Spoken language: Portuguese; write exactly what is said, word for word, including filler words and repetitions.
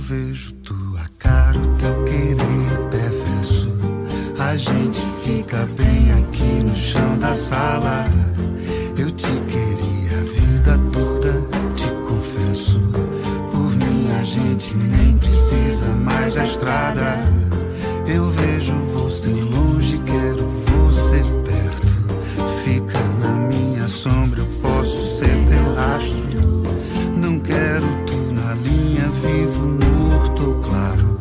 vejo tua cara, o teu querer perverso. A gente fica bem aqui no chão da sala. Eu te queria a vida toda, te confesso. Por mim a gente nem precisa mais da estrada. Eu vejo você longe, quero você perto. Fica na minha sombra, eu posso ser teu rastro. Não quero tu na linha, vivo, morto ou claro.